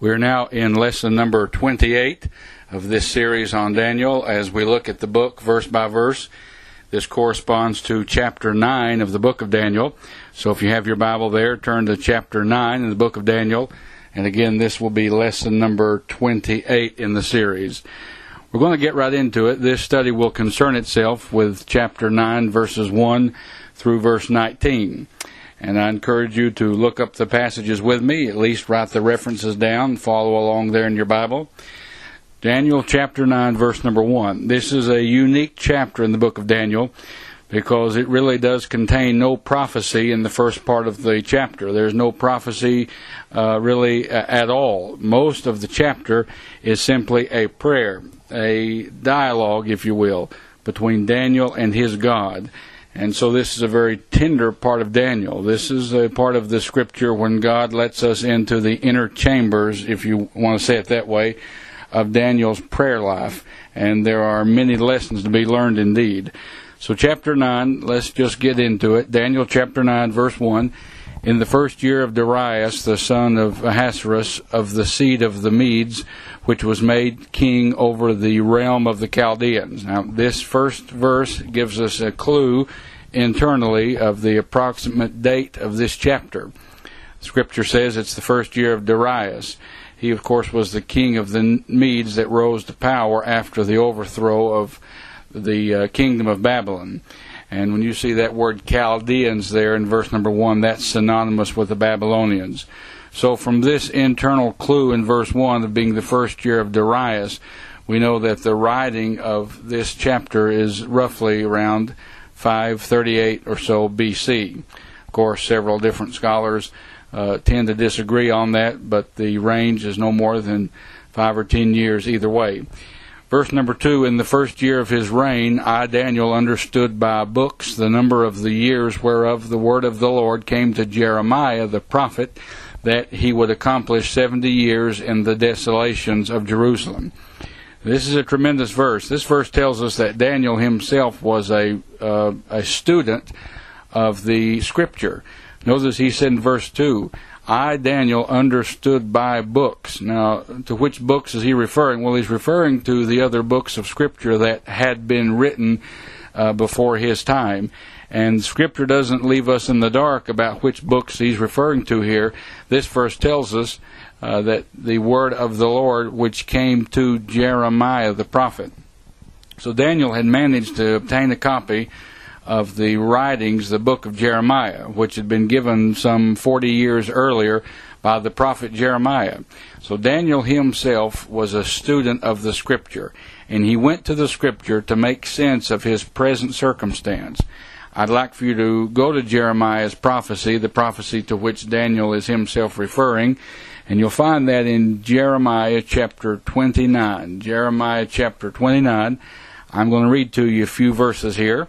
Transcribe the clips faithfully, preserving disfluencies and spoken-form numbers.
We're now in lesson number twenty-eight of this series on Daniel as we look at the book verse by verse. This corresponds to chapter nine of the book of Daniel. So if you have your Bible there, turn to chapter nine in the book of Daniel. And again, this will be lesson number twenty-eight in the series. We're going to get right into it. This study will concern itself with chapter nine, verses one through verse nineteen. And I encourage you to look up the passages with me, at least write the references down, follow along there in your Bible. Daniel chapter nine, verse number one. This is a unique chapter in the book of Daniel because it really does contain no prophecy in the first part of the chapter. There's no prophecy uh, really uh, at all. Most of the chapter is simply a prayer, a dialogue, if you will, between Daniel and his God. And so this is a very tender part of Daniel. This is a part of the scripture when God lets us into the inner chambers, if you want to say it that way, of Daniel's prayer life. And there are many lessons to be learned indeed. So chapter nine, let's just get into it. Daniel chapter nine, verse one. In the first year of Darius, the son of Ahasuerus, of the seed of the Medes, which was made king over the realm of the Chaldeans. Now, this first verse gives us a clue internally of the approximate date of this chapter. Scripture says it's the first year of Darius. He, of course, was the king of the Medes that rose to power after the overthrow of the uh, kingdom of Babylon. And when you see that word Chaldeans there in verse number one, that's synonymous with the Babylonians. So from this internal clue in verse one of being the first year of Darius, we know that the writing of this chapter is roughly around five thirty-eight or so B C. Of course, several different scholars uh, tend to disagree on that, but the range is no more than five or ten years either way. Verse number two, in the first year of his reign, I, Daniel, understood by books the number of the years whereof the word of the Lord came to Jeremiah the prophet, that he would accomplish seventy years in the desolations of Jerusalem. This is a tremendous verse. This verse tells us that Daniel himself was a uh, a student of the Scripture. Notice he said in verse two, I, Daniel, understood by books. Now, to which books is he referring? Well, he's referring to the other books of Scripture that had been written uh, before his time. And Scripture doesn't leave us in the dark about which books he's referring to here. This verse tells us uh, that the word of the Lord which came to Jeremiah the prophet. So Daniel had managed to obtain a copy of the writings, the book of Jeremiah, which had been given some forty years earlier by the prophet Jeremiah. So Daniel himself was a student of the Scripture, and he went to the Scripture to make sense of his present circumstance. I'd like for you to go to Jeremiah's prophecy, the prophecy to which Daniel is himself referring, and you'll find that in Jeremiah chapter twenty-nine. Jeremiah chapter twenty-nine. I'm going to read to you a few verses here.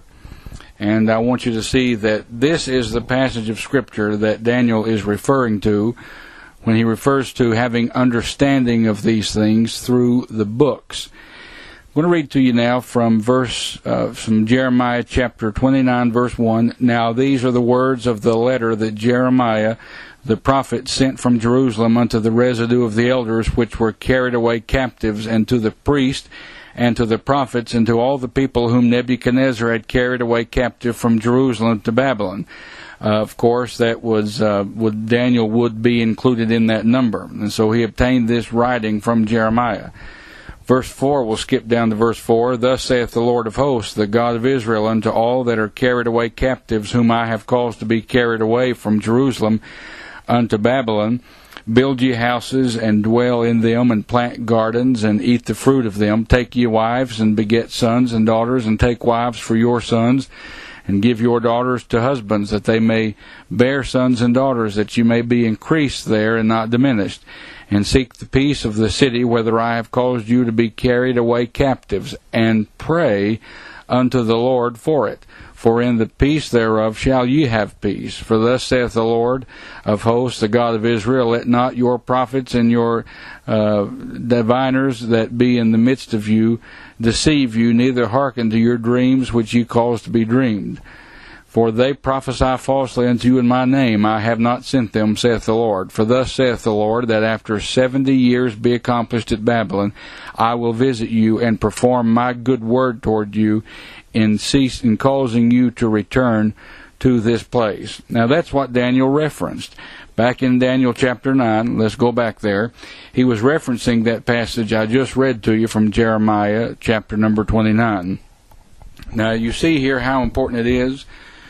And I want you to see that this is the passage of Scripture that Daniel is referring to when he refers to having understanding of these things through the books. I'm going to read to you now from verse uh, from Jeremiah chapter twenty-nine, verse one. Now these are the words of the letter that Jeremiah the prophet sent from Jerusalem unto the residue of the elders which were carried away captives, and to the priests, and to the prophets, and to all the people whom Nebuchadnezzar had carried away captive from Jerusalem to Babylon. Uh, of course, that was uh, would Daniel would be included in that number, and so he obtained this writing from Jeremiah. Verse four, we'll skip down to verse four. Thus saith the Lord of hosts, the God of Israel, unto all that are carried away captives, whom I have caused to be carried away from Jerusalem unto Babylon, build ye houses, and dwell in them, and plant gardens, and eat the fruit of them. Take ye wives, and beget sons and daughters, and take wives for your sons, and give your daughters to husbands, that they may bear sons and daughters, that you may be increased there, and not diminished. And seek the peace of the city, whither I have caused you to be carried away captives, and pray unto the Lord for it. For in the peace thereof shall ye have peace. For thus saith the Lord of hosts, the God of Israel, let not your prophets and your uh, diviners that be in the midst of you deceive you, neither hearken to your dreams which ye cause to be dreamed. For they prophesy falsely unto you in my name. I have not sent them, saith the Lord. For thus saith the Lord, that after seventy years be accomplished at Babylon, I will visit you and perform my good word toward you in cease in causing you to return to this place. Now that's what Daniel referenced. Back in Daniel chapter nine, let's go back there. He was referencing that passage I just read to you from Jeremiah chapter number twenty-nine. Now you see here how important it is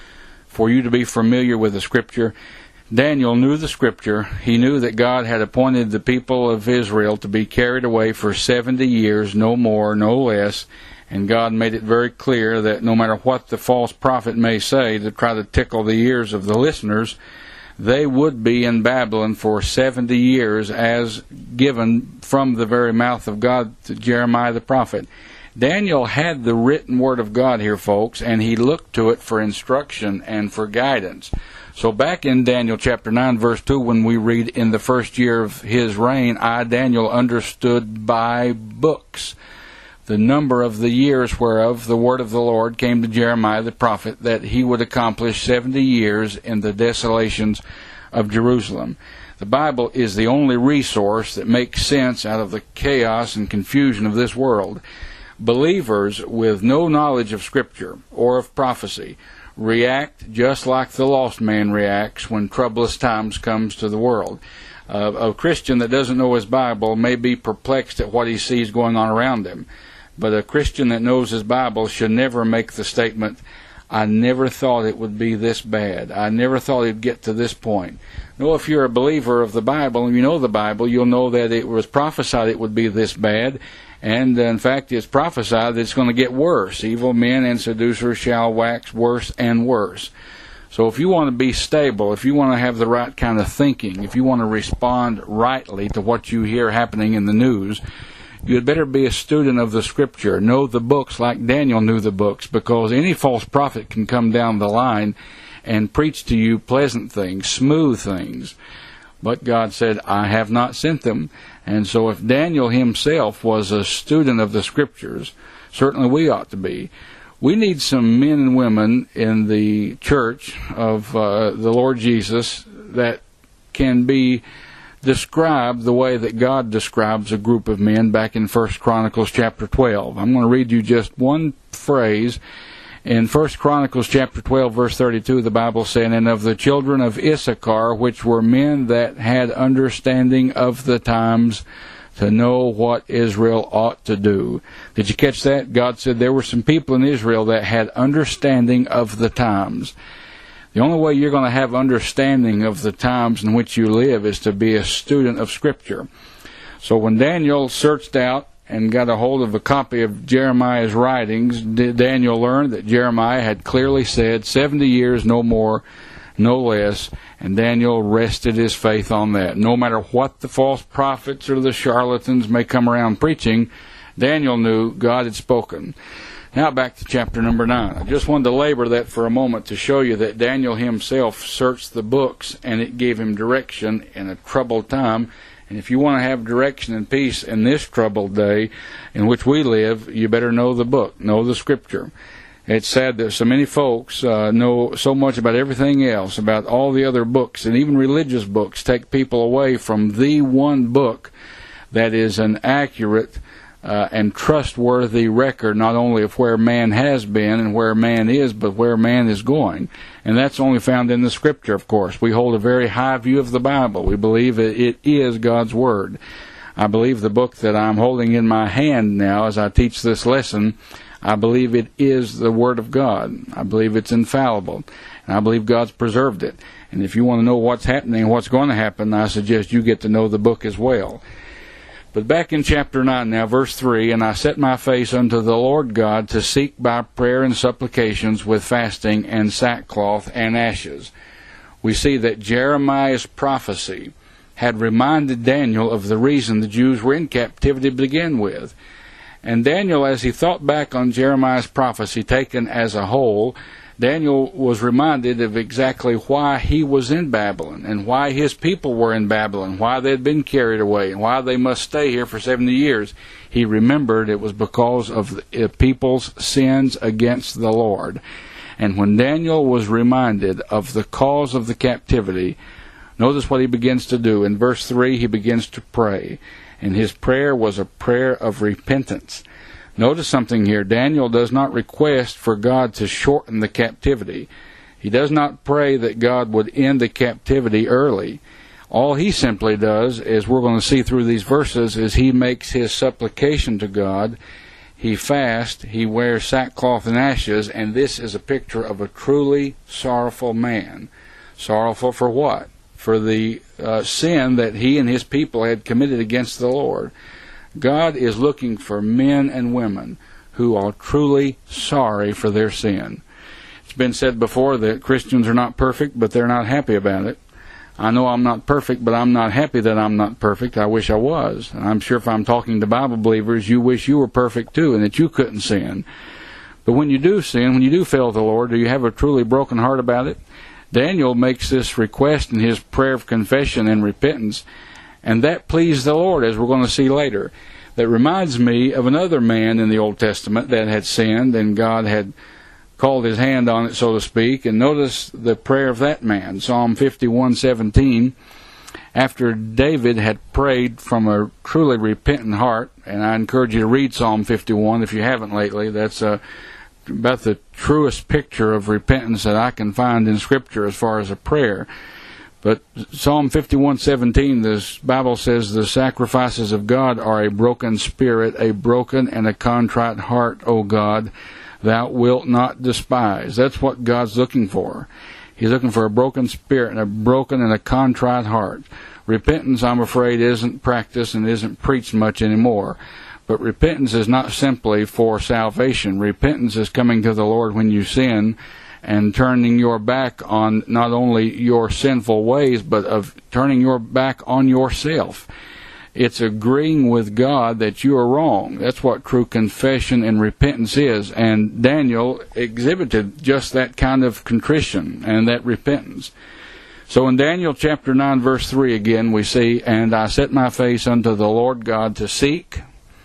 for you to be familiar with the Scripture. Daniel knew the Scripture. He knew that God had appointed the people of Israel to be carried away for seventy years, no more, no less. And God made it very clear that no matter what the false prophet may say to try to tickle the ears of the listeners, they would be in Babylon for seventy years, as given from the very mouth of God to Jeremiah the prophet. Daniel had the written word of God here, folks, and he looked to it for instruction and for guidance. So back in Daniel chapter nine, verse two, when we read, in the first year of his reign, I, Daniel, understood by books the number of the years whereof the word of the Lord came to Jeremiah the prophet, that he would accomplish seventy years in the desolations of Jerusalem. The Bible is the only resource that makes sense out of the chaos and confusion of this world. Believers with no knowledge of Scripture or of prophecy react just like the lost man reacts when troublous times comes to the world. Uh, a Christian that doesn't know his Bible may be perplexed at what he sees going on around him, but a Christian that knows his Bible should never make the statement, I never thought it would be this bad. I never thought it'd get to this point. No, if you're a believer of the Bible and you know the Bible, you'll know that it was prophesied it would be this bad. And, uh, in fact, it's prophesied that it's going to get worse. Evil men and seducers shall wax worse and worse. So if you want to be stable, if you want to have the right kind of thinking, if you want to respond rightly to what you hear happening in the news, you'd better be a student of the Scripture. Know the books like Daniel knew the books, because any false prophet can come down the line and preach to you pleasant things, smooth things. But God said, I have not sent them. And so if Daniel himself was a student of the Scriptures, certainly we ought to be. We need some men and women in the church of uh, the Lord Jesus that can be described the way that God describes a group of men back in First Chronicles chapter twelve. I'm going to read you just one phrase. In First Chronicles chapter twelve, verse thirty-two, the Bible said, And of the children of Issachar, which were men that had understanding of the times, to know what Israel ought to do. Did you catch that? God said there were some people in Israel that had understanding of the times. The only way you're going to have understanding of the times in which you live is to be a student of Scripture. So when Daniel searched out and got a hold of a copy of Jeremiah's writings, Daniel learned that Jeremiah had clearly said seventy years, no more, no less, and Daniel rested his faith on that. No matter what the false prophets or the charlatans may come around preaching, Daniel knew God had spoken. Now back to chapter number nine. I just wanted to labor that for a moment to show you that Daniel himself searched the books, and it gave him direction in a troubled time. And if you want to have direction and peace in this troubled day in which we live, you better know the book, know the Scripture. It's sad that so many folks uh, know so much about everything else, about all the other books, and even religious books take people away from the one book that is an accurate uh, and trustworthy record, not only of where man has been and where man is, but where man is going. And that's only found in the Scripture, of course. We hold a very high view of the Bible. We believe that it is God's Word. I believe the book that I'm holding in my hand now as I teach this lesson, I believe it is the Word of God. I believe it's infallible. And I believe God's preserved it. And if you want to know what's happening and what's going to happen, I suggest you get to know the book as well. But back in chapter nine now, verse three, And I set my face unto the Lord God to seek by prayer and supplications with fasting and sackcloth and ashes. We see that Jeremiah's prophecy had reminded Daniel of the reason the Jews were in captivity to begin with. And Daniel, as he thought back on Jeremiah's prophecy taken as a whole, Daniel was reminded of exactly why he was in Babylon and why his people were in Babylon, why they had been carried away, and why they must stay here for seventy years. He remembered it was because of the people's sins against the Lord. And when Daniel was reminded of the cause of the captivity, notice what he begins to do. In verse three, he begins to pray. And his prayer was a prayer of repentance. Notice something here. Daniel does not request for God to shorten the captivity. He does not pray that God would end the captivity early. All he simply does, as we're going to see through these verses, is he makes his supplication to God. He fasts, he wears sackcloth and ashes, and this is a picture of a truly sorrowful man. Sorrowful for what? For the uh, sin that he and his people had committed against the Lord. God is looking for men and women who are truly sorry for their sin. It's been said before that Christians are not perfect, but they're not happy about it. I know I'm not perfect, but I'm not happy that I'm not perfect. I wish I was. And I'm sure if I'm talking to Bible believers, you wish you were perfect too and that you couldn't sin. But when you do sin, when you do fail the Lord, do you have a truly broken heart about it? Daniel makes this request in his prayer of confession and repentance, and that pleased the Lord, as we're going to see later. That reminds me of another man in the Old Testament that had sinned, and God had called his hand on it, so to speak. And notice the prayer of that man, Psalm fifty-one seventeen. After David had prayed from a truly repentant heart, and I encourage you to read Psalm fifty-one if you haven't lately. That's uh, about the truest picture of repentance that I can find in Scripture as far as a prayer. But Psalm fifty-one seventeen, the Bible says, the sacrifices of God are a broken spirit, a broken and a contrite heart, O God, thou wilt not despise. That's what God's looking for. He's looking for a broken spirit and a broken and a contrite heart. Repentance, I'm afraid, isn't practiced and isn't preached much anymore. But repentance is not simply for salvation. Repentance is coming to the Lord when you sin and turning your back on not only your sinful ways, but of turning your back on yourself. It's agreeing with God that you are wrong. That's what true confession and repentance is. And Daniel exhibited just that kind of contrition and that repentance. So in Daniel chapter nine, verse three again, we see, and I set my face unto the Lord God to seek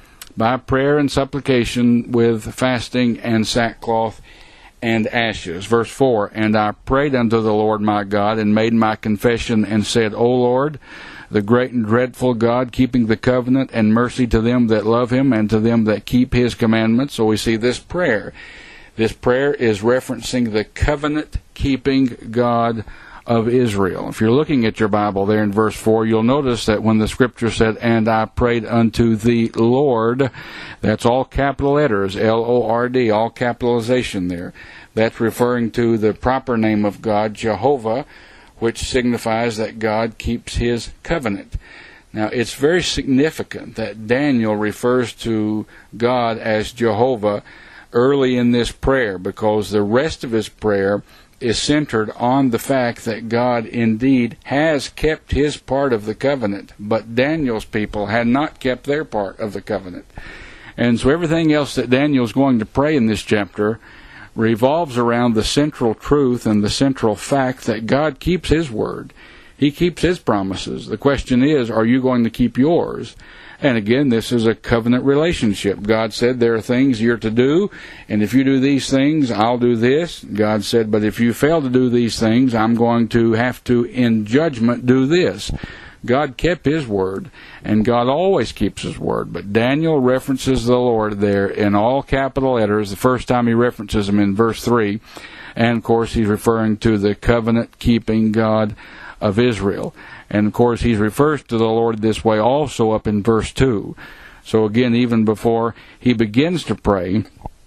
by prayer and supplication with fasting and sackcloth and ashes. Verse four, and I prayed unto the Lord my God and made my confession and said, O Lord, the great and dreadful God, keeping the covenant and mercy to them that love him and to them that keep his commandments. So we see this prayer. This prayer is referencing the covenant-keeping God of Israel. If you're looking at your Bible there in verse four, you'll notice that when the Scripture said, and I prayed unto the Lord, that's all capital letters, L O R D, all capitalization there. That's referring to the proper name of God, Jehovah, which signifies that God keeps his covenant. Now, it's very significant that Daniel refers to God as Jehovah early in this prayer, because the rest of his prayer is centered on the fact that God indeed has kept his part of the covenant, but Daniel's people had not kept their part of the covenant. And so everything else that Daniel's going to pray in this chapter revolves around the central truth and the central fact that God keeps his word. He keeps his promises. The question is, are you going to keep yours? And again, this is a covenant relationship. God said there are things you're to do, and if you do these things, I'll do this. God said, but if you fail to do these things, I'm going to have to, in judgment, do this. God kept his word, and God always keeps his word. But Daniel references the Lord there in all capital letters. The first time he references him in verse three. And, of course, he's referring to the covenant-keeping God of Israel. And, of course, he refers to the Lord this way also up in verse two. So, again, even before he begins to pray,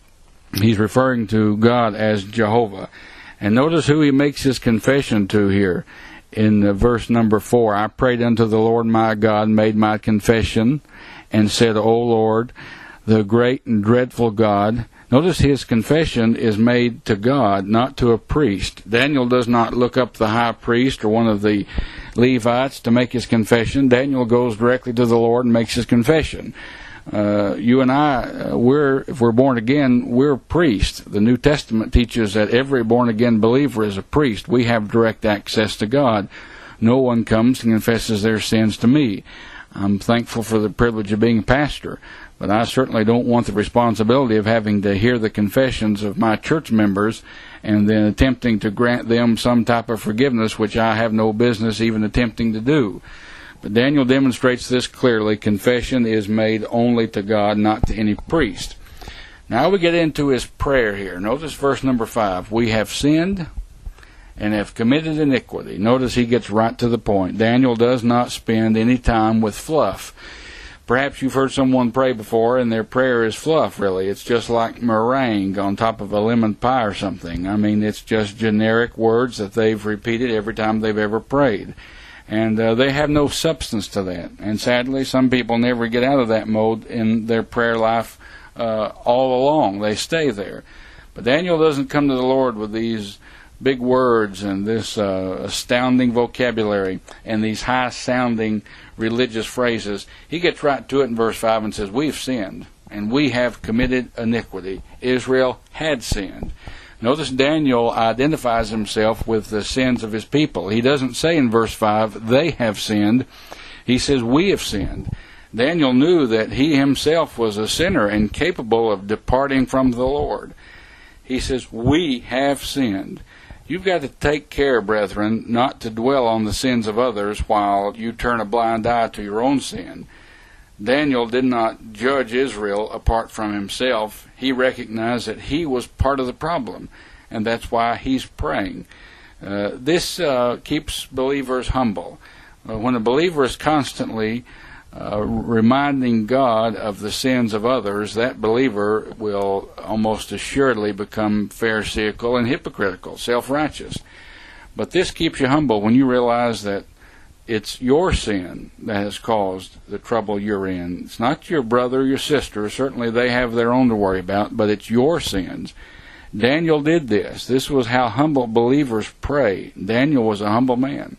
he's referring to God as Jehovah. And notice who he makes his confession to here. In uh, verse number four, I prayed unto the Lord my God, made my confession, and said, O Lord, the great and dreadful God. Notice his confession is made to God, not to a priest. Daniel does not look up the high priest or one of the Levites to make his confession. Daniel goes directly to the Lord and makes his confession. Uh, you and I, uh, we're if we're born again, we're priests. The New Testament teaches that every born-again believer is a priest. We have direct access to God. No one comes and confesses their sins to me. I'm thankful for the privilege of being a pastor, but I certainly don't want the responsibility of having to hear the confessions of my church members and then attempting to grant them some type of forgiveness, which I have no business even attempting to do. But Daniel demonstrates this clearly. Confession is made only to God, not to any priest. Now we get into his prayer here. Notice verse number five. We have sinned and have committed iniquity. Notice he gets right to the point. Daniel does not spend any time with fluff. Perhaps you've heard someone pray before, and their prayer is fluff, really. It's just like meringue on top of a lemon pie or something. I mean, it's just generic words that they've repeated every time they've ever prayed. And uh, they have no substance to that. And sadly, some people never get out of that mode in their prayer life uh, all along. They stay there. But Daniel doesn't come to the Lord with these big words and this uh, astounding vocabulary and these high-sounding religious phrases. He gets right to it in verse five and says, we've sinned, and we have committed iniquity. Israel had sinned. Notice Daniel identifies himself with the sins of his people. He doesn't say in verse five, they have sinned. He says, we have sinned. Daniel knew that he himself was a sinner and capable of departing from the Lord. He says, we have sinned. You've got to take care, brethren, not to dwell on the sins of others while you turn a blind eye to your own sin. Daniel did not judge Israel apart from himself. He recognized that he was part of the problem, and that's why he's praying. Uh, this uh, keeps believers humble. Uh, when a believer is constantly uh, reminding God of the sins of others, that believer will almost assuredly become pharisaical and hypocritical, self-righteous. But this keeps you humble when you realize that it's your sin that has caused the trouble you're in. It's not your brother or your sister. Certainly they have their own to worry about, but it's your sins. Daniel did this. This was how humble believers pray. Daniel was a humble man.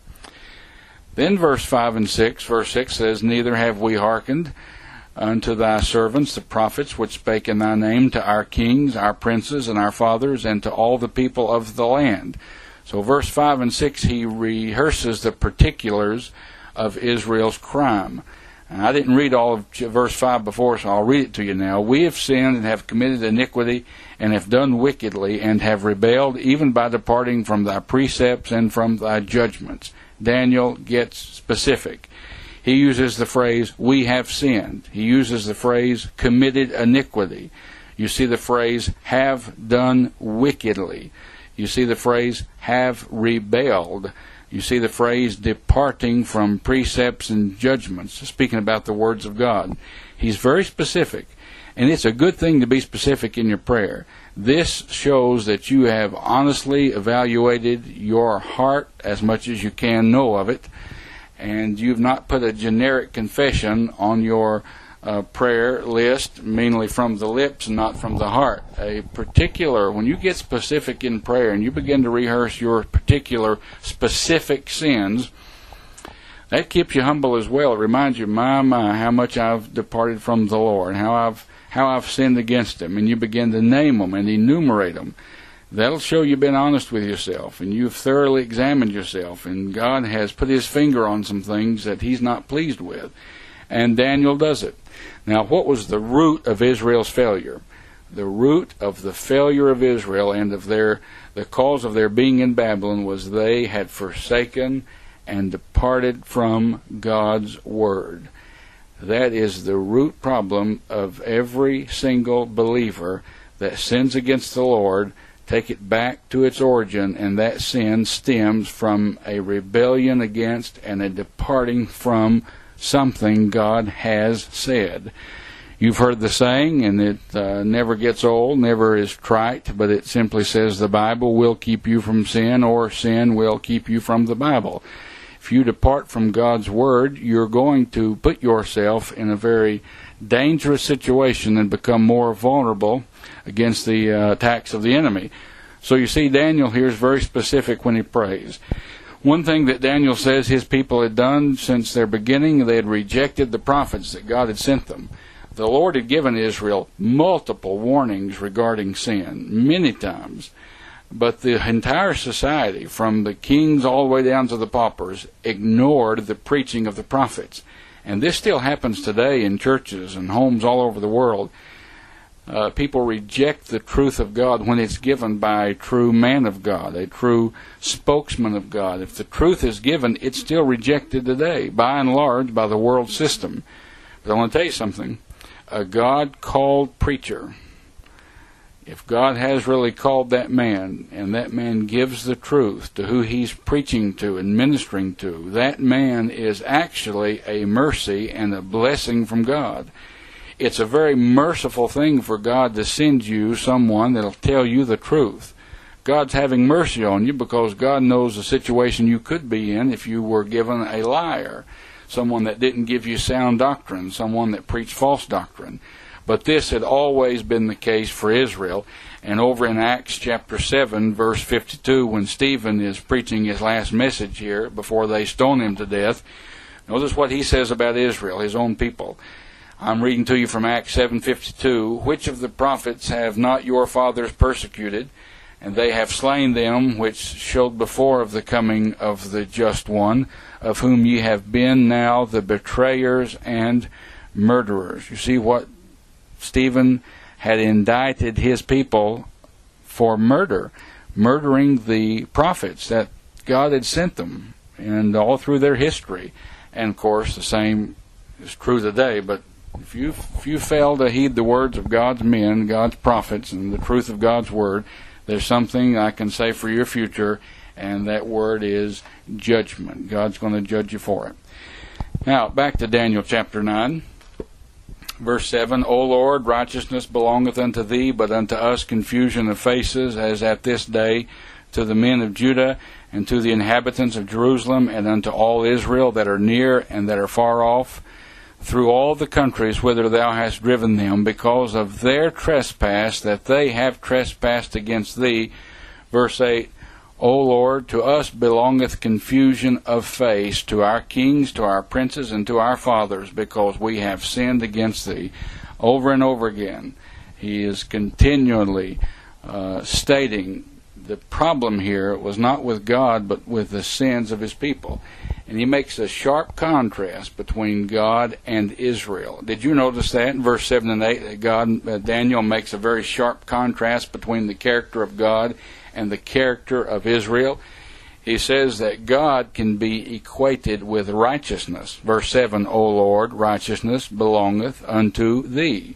Then verse five and six, verse six says, neither have we hearkened unto thy servants, the prophets, which spake in thy name to our kings, our princes, and our fathers, and to all the people of the land. So verse five and six, he rehearses the particulars of Israel's crime. And I didn't read all of verse five before, so I'll read it to you now. We have sinned and have committed iniquity and have done wickedly and have rebelled, even by departing from thy precepts and from thy judgments. Daniel gets specific. He uses the phrase, we have sinned. He uses the phrase, committed iniquity. You see the phrase, have done wickedly. You see the phrase, have rebelled. You see the phrase, departing from precepts and judgments, speaking about the words of God. He's very specific, and it's a good thing to be specific in your prayer. This shows that you have honestly evaluated your heart as much as you can know of it, and you've not put a generic confession on your Uh, prayer list, mainly from the lips and not from the heart. A particular, when you get specific in prayer and you begin to rehearse your particular specific sins, that keeps you humble as well. It reminds you, my, my, how much I've departed from the Lord, how I've, how I've sinned against Him, and you begin to name them and enumerate them. That'll show you've been honest with yourself and you've thoroughly examined yourself, and God has put His finger on some things that He's not pleased with. And Daniel does it. Now, what was the root of Israel's failure? The root of the failure of Israel and of their, the cause of their being in Babylon was they had forsaken and departed from God's Word. That is the root problem of every single believer that sins against the Lord. Take it back to its origin, and that sin stems from a rebellion against and a departing from something God has said. You've heard the saying, and it uh, never gets old, never is trite, but it simply says the Bible will keep you from sin, or sin will keep you from the Bible. If you depart from God's Word, you're going to put yourself in a very dangerous situation and become more vulnerable against the uh, attacks of the enemy. So you see, Daniel here is very specific when he prays. One thing that Daniel says his people had done since their beginning, they had rejected the prophets that God had sent them. The Lord had given Israel multiple warnings regarding sin, many times. But the entire society, from the kings all the way down to the paupers, ignored the preaching of the prophets. And this still happens today in churches and homes all over the world. Uh, people reject the truth of God when it's given by a true man of God, a true spokesman of God. If the truth is given, it's still rejected today, by and large, by the world system. But I want to tell you something. A God-called preacher, if God has really called that man, and that man gives the truth to who he's preaching to and ministering to, that man is actually a mercy and a blessing from God. It's a very merciful thing for God to send you someone that'll tell you the truth. God's having mercy on you because God knows the situation you could be in if you were given a liar, someone that didn't give you sound doctrine, someone that preached false doctrine. But this had always been the case for Israel. And over in Acts chapter seven, verse fifty-two, when Stephen is preaching his last message here before they stone him to death, notice what he says about Israel, his own people. I'm reading to you from Acts seven fifty-two. Which of the prophets have not your fathers persecuted? And they have slain them which showed before of the coming of the just one, of whom ye have been now the betrayers and murderers. You see what Stephen had indicted his people for murder, murdering the prophets that God had sent them, and all through their history. And of course, the same is true today, but If you, if you fail to heed the words of God's men, God's prophets, and the truth of God's word, there's something I can say for your future, and that word is judgment. God's going to judge you for it. Now, back to Daniel chapter nine, verse seven. O Lord, righteousness belongeth unto thee, but unto us confusion of faces, as at this day, to the men of Judah, and to the inhabitants of Jerusalem, and unto all Israel that are near and that are far off, through all the countries whither thou hast driven them, because of their trespass that they have trespassed against thee. Verse eight, O Lord, to us belongeth confusion of face, to our kings, to our princes, and to our fathers, because we have sinned against thee. Over and over again, he is continually uh, stating the problem here was not with God, but with the sins of his people. And he makes a sharp contrast between God and Israel. Did you notice that in verse seven and eight, that God, uh, Daniel makes a very sharp contrast between the character of God and the character of Israel? He says that God can be equated with righteousness. Verse seven, O Lord, righteousness belongeth unto thee.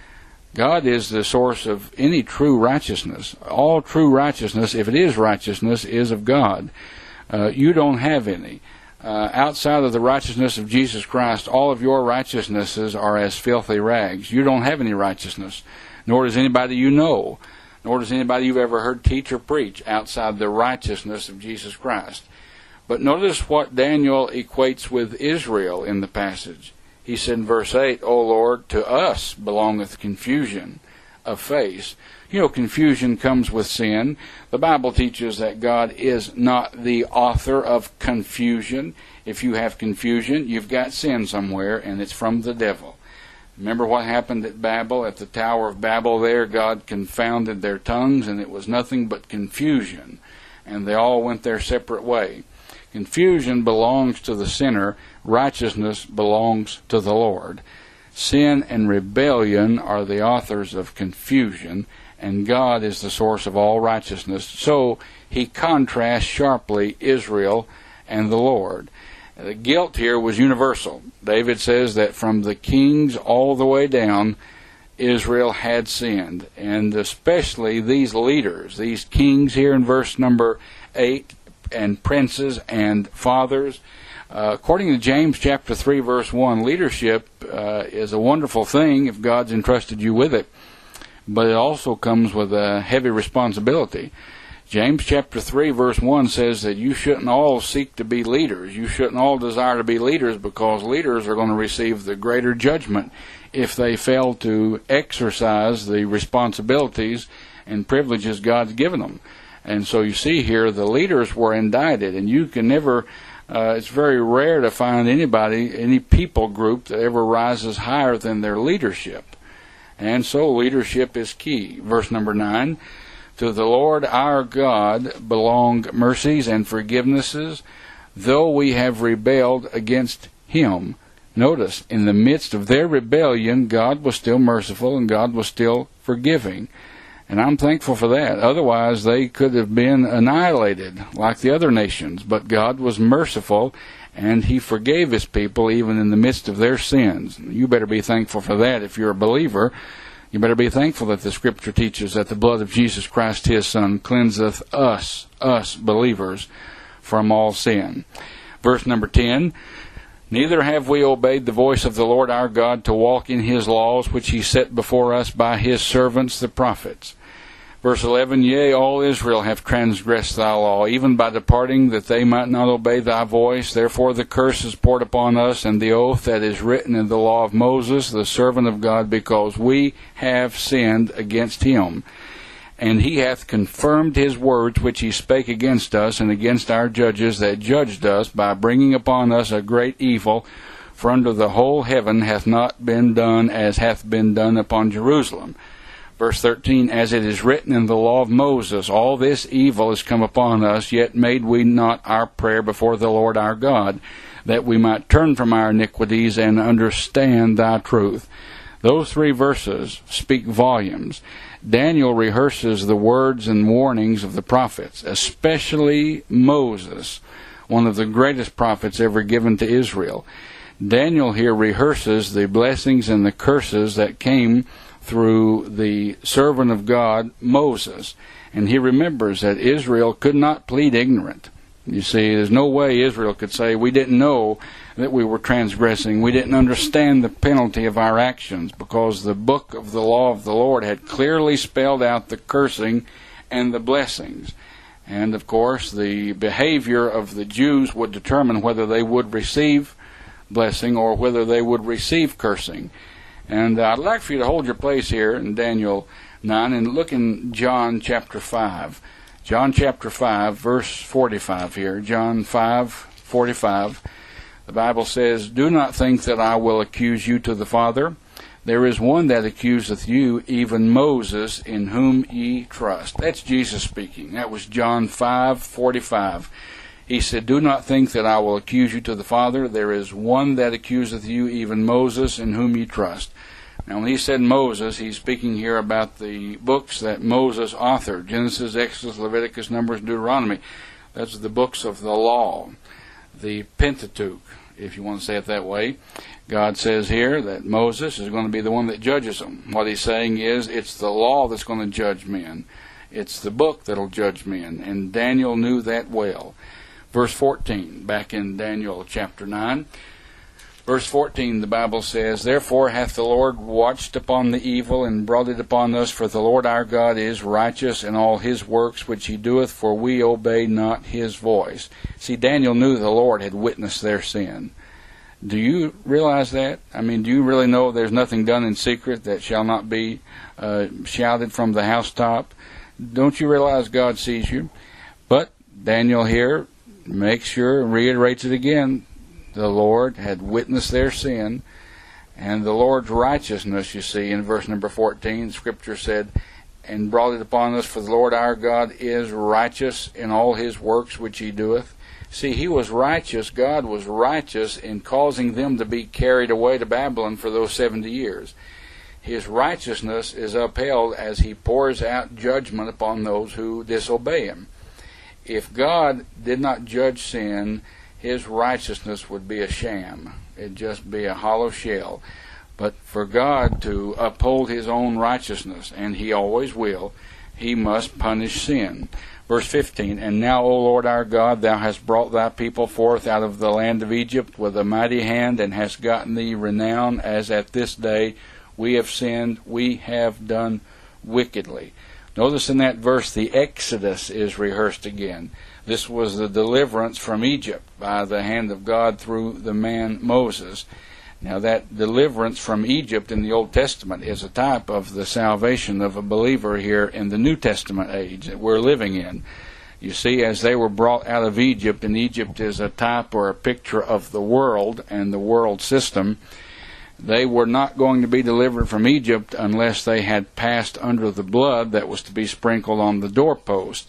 God is the source of any true righteousness. All true righteousness, if it is righteousness, is of God. Uh, you don't have any. Uh, outside of the righteousness of Jesus Christ, all of your righteousnesses are as filthy rags. You don't have any righteousness, nor does anybody you know, nor does anybody you've ever heard teach or preach outside the righteousness of Jesus Christ. But notice what Daniel equates with Israel in the passage. He said in verse eight, O Lord, to us belongeth confusion of face. You know, confusion comes with sin. The Bible teaches that God is not the author of confusion. If you have confusion, you've got sin somewhere, and it's from the devil. Remember what happened at Babel, at the Tower of Babel there? God confounded their tongues, and it was nothing but confusion. And they all went their separate way. Confusion belongs to the sinner. Righteousness belongs to the Lord. Sin and rebellion are the authors of confusion, and God is the source of all righteousness. So he contrasts sharply Israel and the Lord. The guilt here was universal. David says that from the kings all the way down, Israel had sinned, and especially these leaders, these kings here in verse number eight, and princes and fathers. Uh, according to James chapter three, verse one, leadership uh, is a wonderful thing if God's entrusted you with it, but it also comes with a heavy responsibility. James chapter three, verse one says that you shouldn't all seek to be leaders. You shouldn't all desire to be leaders, because leaders are going to receive the greater judgment if they fail to exercise the responsibilities and privileges God's given them. And so you see here, the leaders were indicted, and you can never, uh, it's very rare to find anybody, any people group that ever rises higher than their leadership. And so leadership is key. Verse number nine, to the Lord our God belong mercies and forgivenesses, though we have rebelled against him. Notice, in the midst of their rebellion, God was still merciful and God was still forgiving. And I'm thankful for that. Otherwise, they could have been annihilated like the other nations. But God was merciful, and He forgave His people even in the midst of their sins. You better be thankful for that if you're a believer. You better be thankful that the Scripture teaches that the blood of Jesus Christ, His Son, cleanseth us, us believers, from all sin. Verse number ten, neither have we obeyed the voice of the Lord our God to walk in His laws, which He set before us by His servants the prophets. Verse eleven, yea, all Israel have transgressed thy law, even by departing, that they might not obey thy voice. Therefore the curse is poured upon us, and the oath that is written in the law of Moses, the servant of God, because we have sinned against him. And he hath confirmed his words which he spake against us, and against our judges that judged us, by bringing upon us a great evil. For under the whole heaven hath not been done as hath been done upon Jerusalem. Verse thirteen, as it is written in the law of Moses, all this evil is come upon us, yet made we not our prayer before the Lord our God, that we might turn from our iniquities and understand thy truth. Those three verses speak volumes. Daniel rehearses the words and warnings of the prophets, especially Moses, one of the greatest prophets ever given to Israel. Daniel here rehearses the blessings and the curses that came through the servant of God, Moses. And he remembers that Israel could not plead ignorant. You see, there's no way Israel could say, we didn't know that we were transgressing. We didn't understand the penalty of our actions, because the book of the law of the Lord had clearly spelled out the cursing and the blessings. And, of course, the behavior of the Jews would determine whether they would receive blessing or whether they would receive cursing. And I'd like for you to hold your place here in Daniel nine and look in John chapter five. John chapter five, verse forty-five here. John five, forty-five. The Bible says, do not think that I will accuse you to the Father. There is one that accuseth you, even Moses, in whom ye trust. That's Jesus speaking. That was John five, forty-five. He said, do not think that I will accuse you to the Father. There is one that accuseth you, even Moses, in whom ye trust. Now, when he said Moses, he's speaking here about the books that Moses authored. Genesis, Exodus, Leviticus, Numbers, Deuteronomy. That's the books of the law. The Pentateuch, if you want to say it that way. God says here that Moses is going to be the one that judges them. What he's saying is, it's the law that's going to judge men. It's the book that'll judge men. And Daniel knew that well. Verse fourteen, back in Daniel chapter nine. Verse fourteen, the Bible says, therefore hath the Lord watched upon the evil, and brought it upon us, for the Lord our God is righteous in all his works which he doeth, for we obey not his voice. See, Daniel knew the Lord had witnessed their sin. Do you realize that? I mean, do you really know there's nothing done in secret that shall not be uh, shouted from the housetop? Don't you realize God sees you? But Daniel here makes sure and reiterates it again. The Lord had witnessed their sin, and the Lord's righteousness, you see, in verse number fourteen, Scripture said, and brought it upon us, for the Lord our God is righteous in all his works which he doeth. See, he was righteous, God was righteous in causing them to be carried away to Babylon for those seventy years. His righteousness is upheld as he pours out judgment upon those who disobey him. If God did not judge sin, his righteousness would be a sham. It'd just be a hollow shell. But for God to uphold his own righteousness, and he always will, he must punish sin. Verse fifteen, and now, O Lord our God, thou hast brought thy people forth out of the land of Egypt with a mighty hand, and hast gotten thee renown, as at this day we have sinned, we have done wickedly. Notice in that verse the Exodus is rehearsed again. This was the deliverance from Egypt by the hand of God through the man Moses. Now that deliverance from Egypt in the Old Testament is a type of the salvation of a believer here in the New Testament age that we're living in. You see, as they were brought out of Egypt, and Egypt is a type or a picture of the world and the world system, they were not going to be delivered from Egypt unless they had passed under the blood that was to be sprinkled on the doorpost.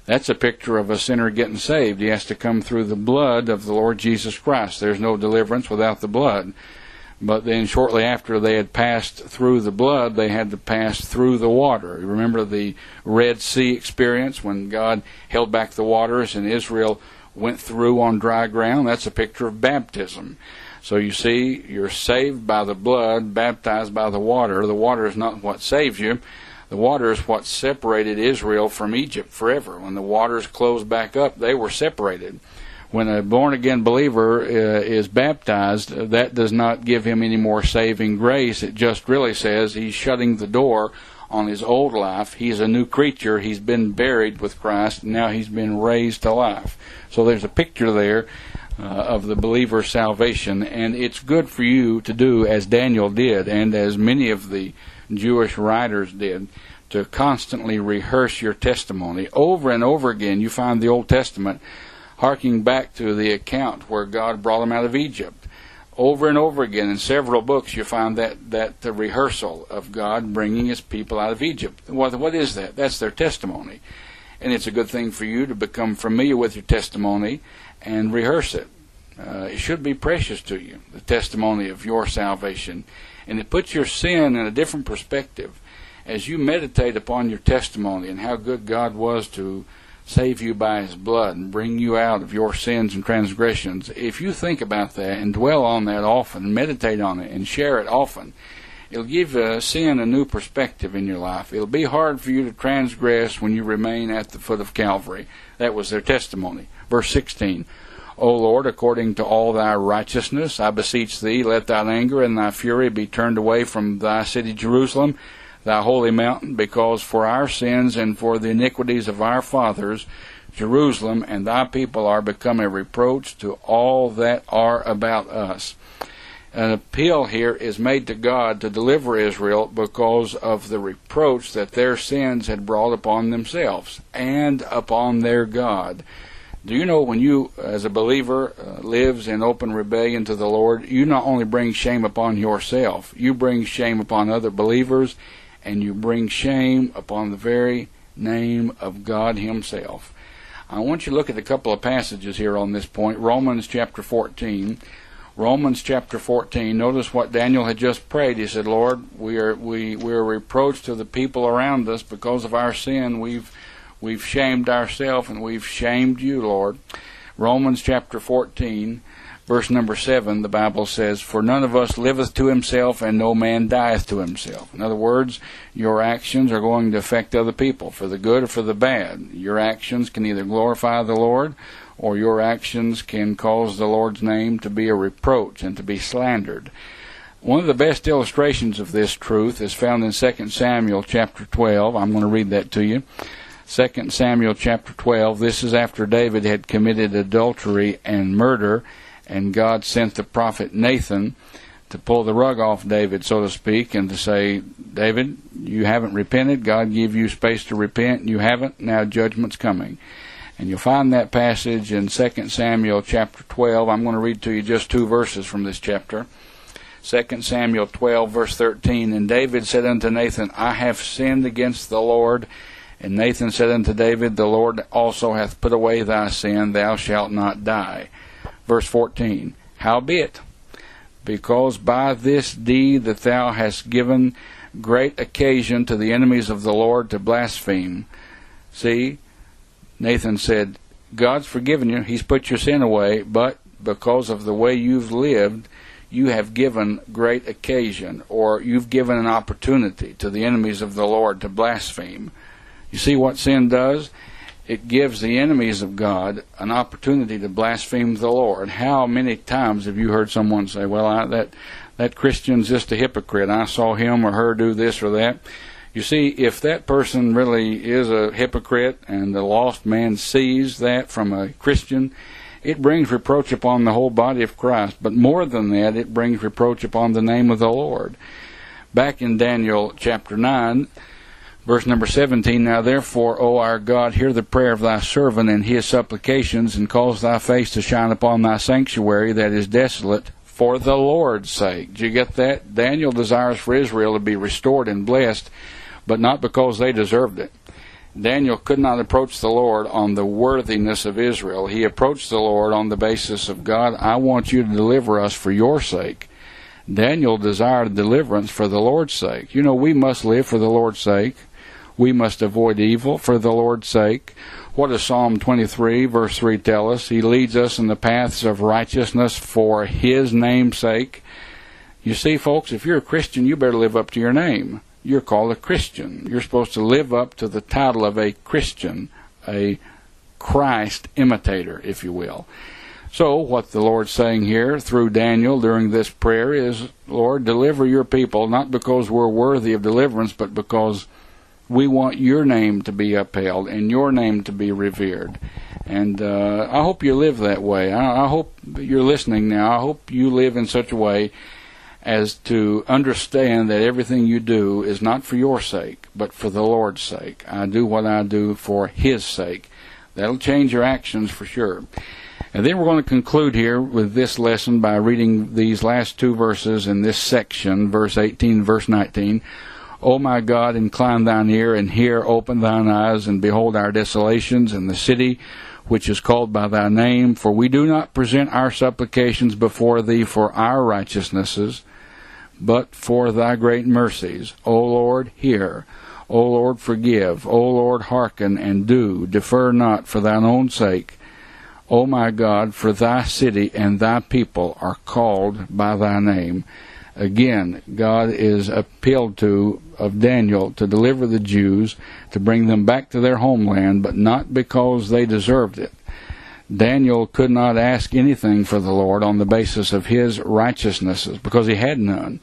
That's a picture of a sinner getting saved. He has to come through the blood of the Lord Jesus Christ. There's no deliverance without the blood. But then shortly after they had passed through the blood, they had to pass through the water. You remember the Red Sea experience when God held back the waters and Israel went through on dry ground? That's a picture of baptism. So you see, you're saved by the blood, baptized by the water. The water is not what saves you. The water is what separated Israel from Egypt forever. When the waters closed back up, they were separated. When a born-again believer uh, is baptized, uh, that does not give him any more saving grace. It just really says he's shutting the door on his old life. He's a new creature. He's been buried with Christ, and now he's been raised to life. So there's a picture there uh, of the believer's salvation, and it's good for you to do as Daniel did, and as many of the Jewish writers did, to constantly rehearse your testimony. Over and over again, you find the Old Testament harking back to the account where God brought them out of Egypt. Over and over again in several books you find that, that the rehearsal of God bringing his people out of Egypt. What, what is that? That's their testimony. And it's a good thing for you to become familiar with your testimony and rehearse it. Uh, it should be precious to you, the testimony of your salvation. And it puts your sin in a different perspective. As you meditate upon your testimony and how good God was to save you by his blood and bring you out of your sins and transgressions, if you think about that and dwell on that often, meditate on it and share it often, it'll give uh, sin a new perspective in your life. It'll be hard for you to transgress when you remain at the foot of Calvary. That was their testimony. Verse sixteen, O Lord, according to all thy righteousness, I beseech thee, let thine anger and thy fury be turned away from thy city Jerusalem, thy holy mountain, because for our sins and for the iniquities of our fathers, Jerusalem and thy people are become a reproach to all that are about us. An appeal here is made to God to deliver Israel because of the reproach that their sins had brought upon themselves and upon their God. Do you know when you, as a believer, uh, lives in open rebellion to the Lord, you not only bring shame upon yourself, you bring shame upon other believers, and you bring shame upon the very name of God himself. I want you to look at a couple of passages here on this point. Romans chapter fourteen. Romans chapter fourteen. Notice what Daniel had just prayed. He said, Lord, we are we we are reproached to the people around us because of our sin. We've we've shamed ourselves and we've shamed you, Lord. Romans chapter fourteen. Verse number seven, the Bible says, For none of us liveth to himself, and no man dieth to himself. In other words, your actions are going to affect other people, for the good or for the bad. Your actions can either glorify the Lord, or your actions can cause the Lord's name to be a reproach and to be slandered. One of the best illustrations of this truth is found in Second Samuel chapter twelve. I'm going to read that to you. Second Samuel chapter twelve. This is after David had committed adultery and murder, and God sent the prophet Nathan to pull the rug off David, so to speak, and to say, David, you haven't repented. God gave you space to repent. You haven't. Now judgment's coming. And you'll find that passage in Second Samuel chapter twelve. I'm going to read to you just two verses from this chapter. Second Samuel twelve, verse thirteen. And David said unto Nathan, I have sinned against the Lord. And Nathan said unto David, The Lord also hath put away thy sin. Thou shalt not die. Verse fourteen, Howbeit, because by this deed that thou hast given great occasion to the enemies of the Lord to blaspheme. See, Nathan said, God's forgiven you. He's put your sin away, but because of the way you've lived, you have given great occasion, or you've given an opportunity to the enemies of the Lord to blaspheme. You see what sin does? It gives the enemies of God an opportunity to blaspheme the Lord. How many times have you heard someone say, well, I, that that Christian's just a hypocrite. I saw him or her do this or that. You see, if that person really is a hypocrite and the lost man sees that from a Christian, it brings reproach upon the whole body of Christ. But more than that, it brings reproach upon the name of the Lord. Back in Daniel chapter nine, verse number seventeen, Now therefore, O our God, hear the prayer of thy servant and his supplications, and cause thy face to shine upon thy sanctuary that is desolate, for the Lord's sake. Did you get that? Daniel desires for Israel to be restored and blessed, but not because they deserved it. Daniel could not approach the Lord on the worthiness of Israel. He approached the Lord on the basis of, God, I want you to deliver us for your sake. Daniel desired deliverance for the Lord's sake. You know, we must live for the Lord's sake. We must avoid evil for the Lord's sake. What does Psalm twenty-three, verse three tell us? He leads us in the paths of righteousness for His name's sake. You see, folks, if you're a Christian, you better live up to your name. You're called a Christian. You're supposed to live up to the title of a Christian, a Christ imitator, if you will. So what the Lord's saying here through Daniel during this prayer is, Lord, deliver your people, not because we're worthy of deliverance, but because we want your name to be upheld and your name to be revered. And uh, I hope you live that way. I, I hope you're listening now. I hope you live in such a way as to understand that everything you do is not for your sake, but for the Lord's sake. I do what I do for His sake. That'll change your actions for sure. And then we're going to conclude here with this lesson by reading these last two verses in this section, verse eighteen, verse nineteen. O my God, incline thine ear, and hear, open thine eyes, and behold our desolations in the city which is called by thy name. For we do not present our supplications before thee for our righteousnesses, but for thy great mercies. O Lord, hear. O Lord, forgive. O Lord, hearken, and do. Defer not for thine own sake. O my God, for thy city and thy people are called by thy name. Again, God is appealed to of Daniel to deliver the Jews, to bring them back to their homeland, but not because they deserved it. Daniel could not ask anything for the Lord on the basis of his righteousnesses, because he had none.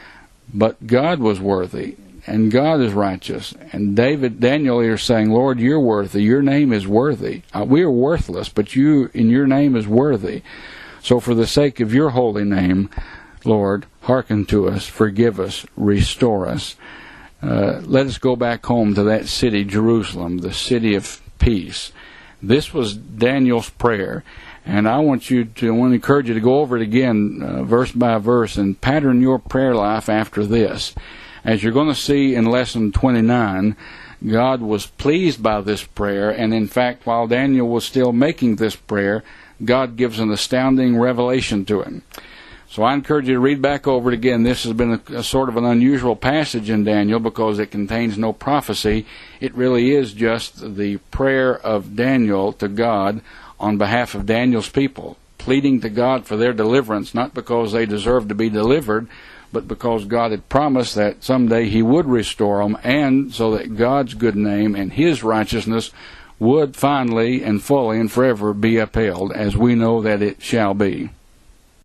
But God was worthy, and God is righteous. And David, Daniel here is saying, Lord, you're worthy. Your name is worthy. Uh, we are worthless, but you, in your name, is worthy. So for the sake of your holy name, Lord, hearken to us, forgive us, restore us. Uh, let us go back home to that city, Jerusalem, the city of peace. This was Daniel's prayer, and I want you to, I want to encourage you to go over it again, uh, verse by verse, and pattern your prayer life after this. As you're going to see in lesson twenty-nine, God was pleased by this prayer, and in fact, while Daniel was still making this prayer, God gives an astounding revelation to him. So I encourage you to read back over it again. This has been a, a sort of an unusual passage in Daniel because it contains no prophecy. It really is just the prayer of Daniel to God on behalf of Daniel's people, pleading to God for their deliverance, not because they deserved to be delivered, but because God had promised that someday He would restore them, and so that God's good name and His righteousness would finally and fully and forever be upheld, as we know that it shall be.